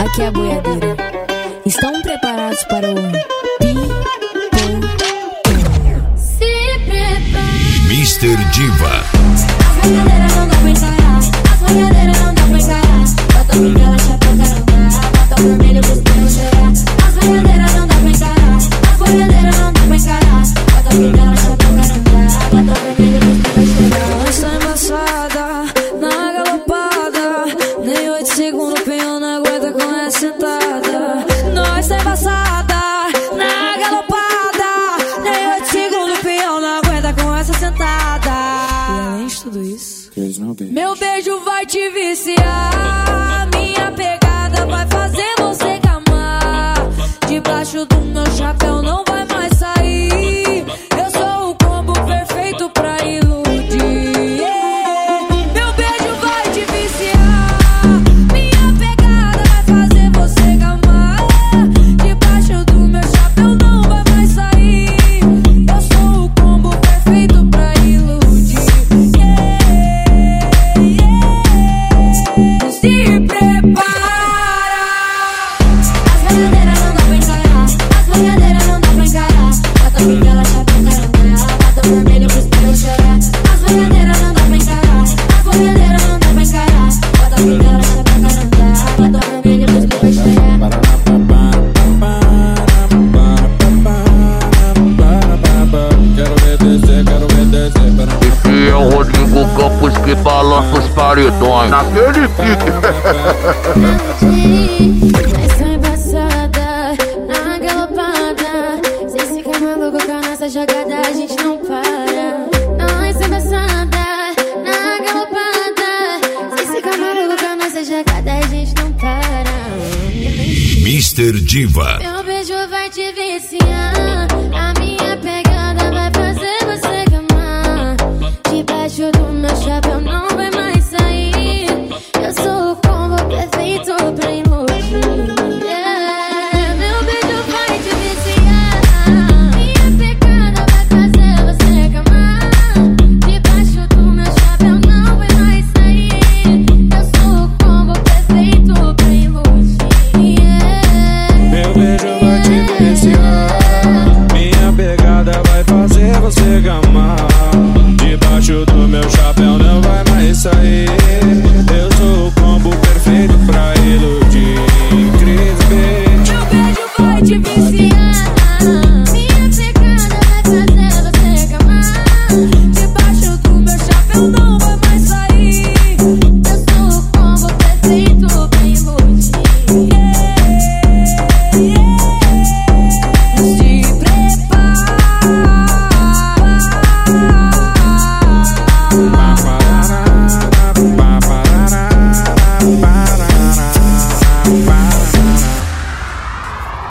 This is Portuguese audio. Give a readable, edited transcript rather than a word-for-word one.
aqui é a boiadeira. Estão preparados para o Se prepara. Mr. Diva. As boiadeiras não dá pra encarar. As boiadeiras não dá pra encarar. Bota o miguela, chapéu, carandá. Bota o vermelho pros pelos cheirar. As boiadeiras não dá pra encarar. As boiadeiras não dá pra encarar. Bota o miguela, chapéu, carandá. Bota o vermelho pros pelos cheirar. Nós tá embaçada, na galopada. Nem 8 segundos o peão não aguenta com essa sentada. Nós tá embaçada, na galopada. Nem 8 segundos o peão não aguenta com essa sentada. E além de tudo isso, meu beijo vai te viciar. Minha pegada vai fazer você gamar. Debaixo do meu chapéu não vai mais sair. Eu sou o combo perfeito pra iludir. Meu beijo vai te viciar. Minha pegada vai fazer você gamar. Debaixo do meu chapéu não vai mais sair. Eu sou o combo perfeito pra iludir. Se prepara. As boiadeiras não dá pra encarar. As boiadeiras não dá pra encarar. Bota o miguela, chapéu, carandá. Bota o vermelho pros pelos cheirar. As boiadeiras não dá pra encarar. As boiadeiras não dá pra encarar. Bota o miguela, chapéu, carandá. Bota o vermelho pros pelos cheirar. Esse é o Rodrigo Campos que balança os paredões naquele pique. Nós tá embaçada, na galopada. Cê fica maluco com a nossa jogada, a gente não para. Nós tá embaçada, na galopada. Cê fica maluco com a nossa jogada, a gente não para. Mr. Diva. Meu beijo vai te viciar. A minha pegada vai fazer você gamar. Debaixo do meu chapéu não vai mais sair. Eu sou o combo perfeito pra iludir. Meu beijo vai te viciar. Minha pegada vai fazer você gamar. Debaixo do meu chapéu não vai mais sair. Eu sou o combo perfeito pra iludir. Meu beijo vai te viciar. Minha pegada vai fazer você gamar. Debaixo do meu chapéu não vai mais sair.